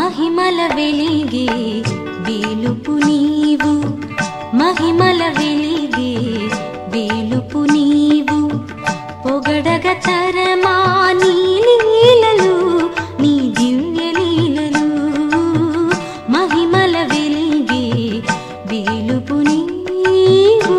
మహిమల వెలిగే వేలుపు నీవు, మహిమల వెలిగే వేలుపు నీవు, పొగడగ తరమా నీ లీలలు, నీ దివ్య లీలలు. మహిమల వెలిగే వేలుపు నీవు.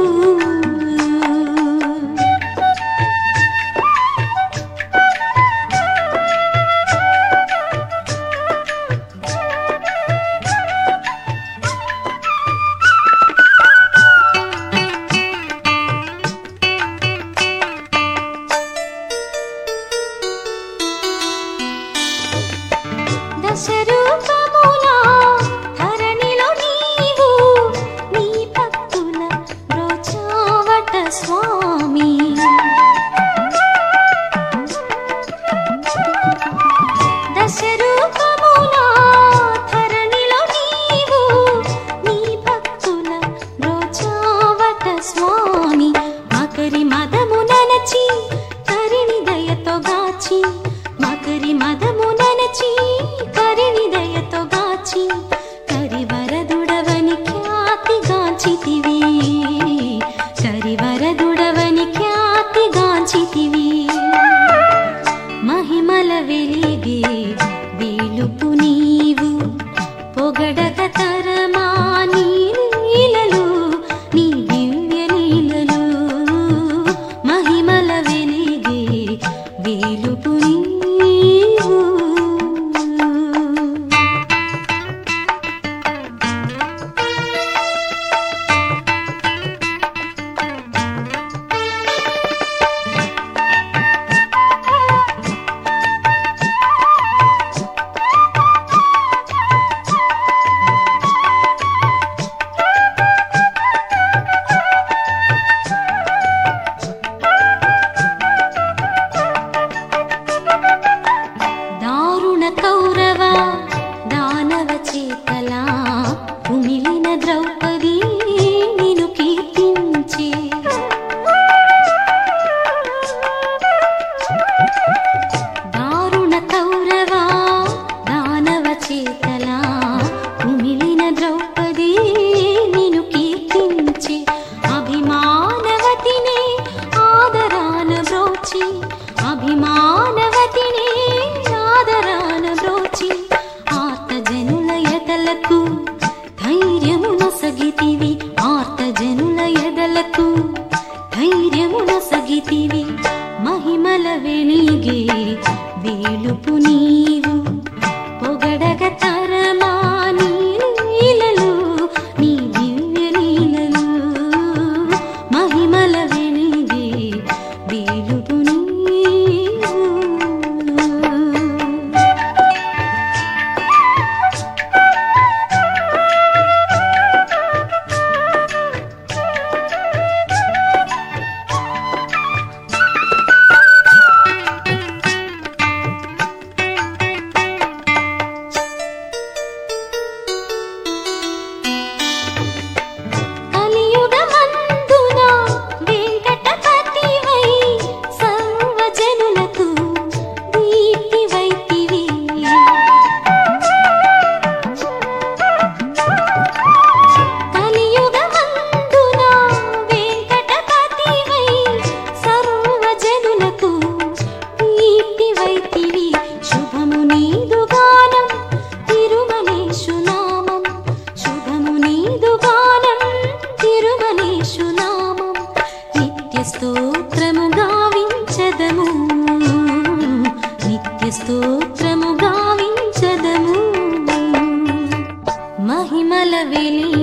దశరూపముల ధరణిలో నీవు, నీ భక్తుల బ్రోచావట స్వామి. దశరూపముల ధరణిలో నీవు, నీ భక్తుల బ్రోచావట స్వామి. మకరి మదము ననచి కరిని దయతో గాచి, మకరి మదము ననచి కరిని దయతో గాచి, కరివరదుడవని ఖ్యాతి గాంచితివి, కరివరదుడవని ఖ్యాతి గాంచితివి. మహిమల వెలిగే వేలుపు నీవు, పొగడగ తరమా నీ లీలలు, నీ దివ్య లీలలు. మహిమల వెలిగే వేలుపు నీవు. కౌరవ దానవ చేతలా కుమిలిన ద్రౌపది నిన్ను కీర్తించే. దారుణ కౌరవ దానవ చేతలా కుమిలిన ద్రౌపది నిన్ను కీర్తించే. అభిమానవతినే ఆదరాన బ్రోచి, అభిమానవతినే ఆదరాన బ్రోచి, ఆర్తజనుల ఎదలకు ధైర్యము నొసగితివి, ఆర్తజనుల ఎదలకు ధైర్యము నొసగితివి. మహిమల వెలిగే వేలుపు నీవు, పొగడగ తరమా నీ లీలలు, నీ దివ్య లీలలు. మహిమల వెలిగే వేలుపు నీవు. స్తోత్రము గావించదము, నిత్య స్తోత్రము గావించదము. మహిమల వెలి